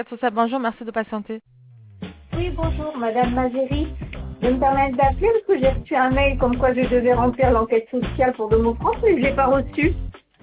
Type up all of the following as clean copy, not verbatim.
l'enquête sociale. Bonjour, merci de patienter. Oui, bonjour, Madame Magéry. Je me permets d'appeler parce que j'ai reçu un mail comme quoi je devais remplir l'enquête sociale pour Demofrance, mais je ne l'ai pas reçu.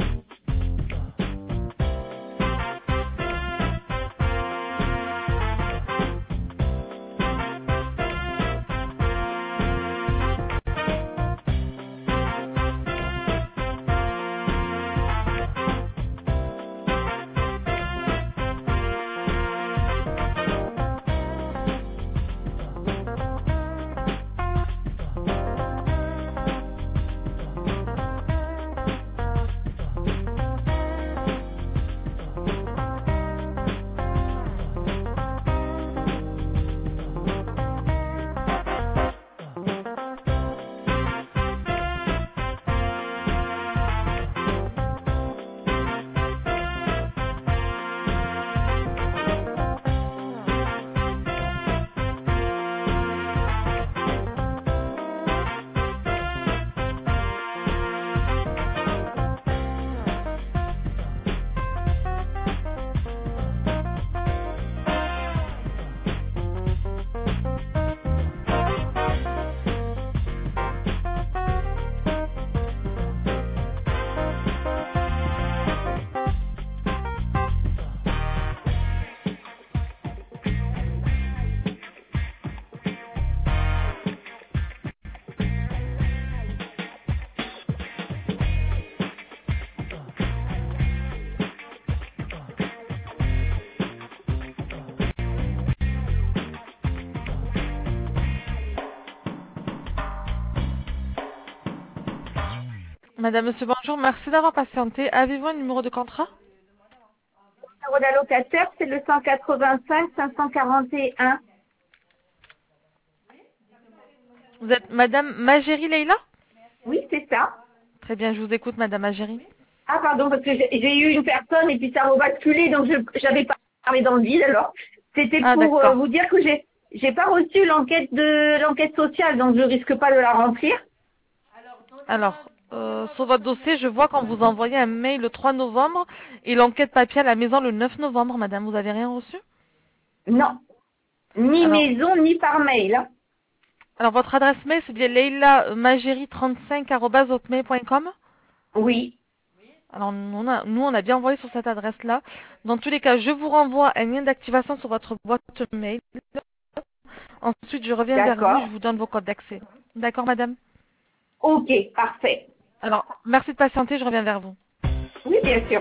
Madame, monsieur, bonjour, merci d'avoir patienté. Avez-vous un numéro de contrat? Le numéro d'allocataire, c'est le 185 541. Vous êtes Madame Magéry Leïla? Oui, c'est ça. Très bien, je vous écoute, Madame Magéry. Ah, pardon, parce que j'ai eu une personne et puis ça a basculé, donc je n'avais pas parlé dans le vide. Alors, c'était Ah, pour d'accord. vous dire que j'ai pas reçu l'enquête sociale, donc je risque pas de la remplir. Alors, sur votre dossier, je vois qu'on vous a envoyé un mail le 3 novembre et l'enquête papier à la maison le 9 novembre, Madame. Vous avez rien reçu? Non, ni Alors, maison, ni par mail, hein. alors votre adresse mail, c'est bien leilamagéry35@hotmail.com. Oui, Alors, nous, on a bien envoyé sur cette adresse-là. Dans tous les cas, je vous renvoie un lien d'activation sur votre boîte mail. Ensuite, je reviens vers vous et je d'accord. vous donne vos codes d'accès. D'accord, Madame? Ok, parfait. Alors, merci de patienter, je reviens vers vous. Oui, bien sûr.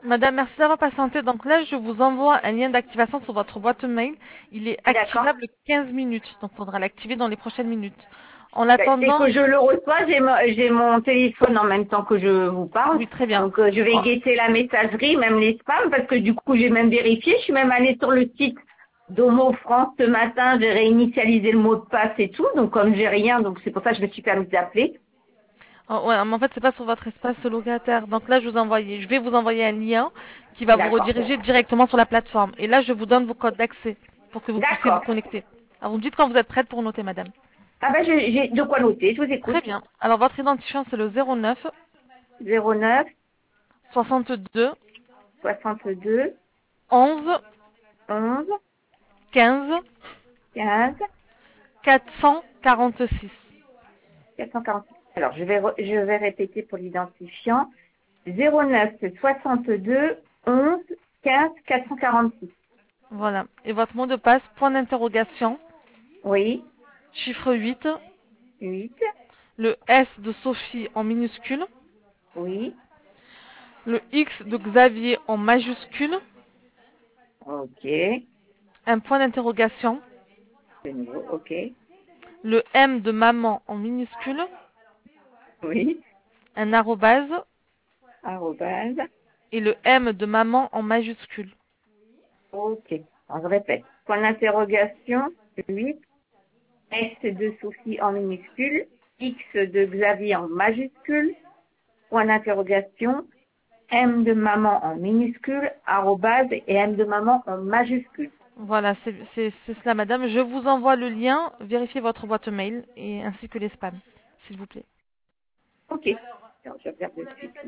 Madame, merci d'avoir patienté. Donc là, je vous envoie un lien d'activation sur votre boîte mail. Il est activable 15 minutes. Donc, il faudra l'activer dans les prochaines minutes. En Dès attendant... que je le reçois, j'ai mon téléphone en même temps que je vous parle. Oui, très bien. Donc, je vais guetter la messagerie, même les spams, parce que du coup, j'ai même vérifié. Je suis même allée sur le site d'Homo France ce matin. J'ai réinitialisé le mot de passe et tout. Donc, comme j'ai rien, donc c'est pour ça que je me suis permis d'appeler. Oh, ouais, mais en fait, c'est pas sur votre espace locataire. Donc là, je vais vous envoyer un lien qui va vous rediriger directement sur la plateforme. Et là, je vous donne vos codes d'accès pour que vous puissiez vous connecter. Alors, vous me dites quand vous êtes prête pour noter, madame. Ah ben, j'ai de quoi noter. Je vous écoute. Très bien. Alors, votre identifiant, c'est le 09 09 62 62 11 11 15 15 446. 446. Alors, je vais répéter pour l'identifiant. 09 62 11 15 446. Voilà. Et votre mot de passe, point d'interrogation. Oui. Chiffre 8. 8. Le S de Sophie en minuscule. Oui. Le X de Xavier en majuscule. Ok. Un point d'interrogation. De nouveau, ok. Le M de maman en minuscule. Oui. Un arrobase. Arrobase. Et le M de maman en majuscule. Ok. Alors, je répète. Point d'interrogation, 8. S de Sophie en minuscule. X de Xavier en majuscule. Point d'interrogation. M de maman en minuscule, arrobase et M de maman en majuscule. Voilà, c'est cela, madame. Je vous envoie le lien. Vérifiez votre boîte mail et ainsi que les spams, s'il vous plaît. Ok. Alors, je regarde de suite.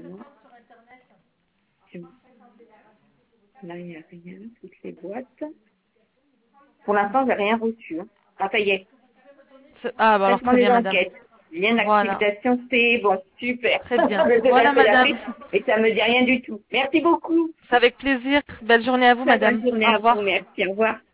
Là, il n'y a rien, toutes les boîtes. Pour l'instant, j'ai rien reçu. Hein. Ah, ça y est. Ah, bah alors très bien, madame. Lien d'activation, c'est bon, super. Très bien. Voilà, madame. Et ça me dit rien du tout. Merci beaucoup. C'est avec plaisir. Belle journée à vous, madame. Bonne journée Au revoir. à vous. Merci. Au revoir.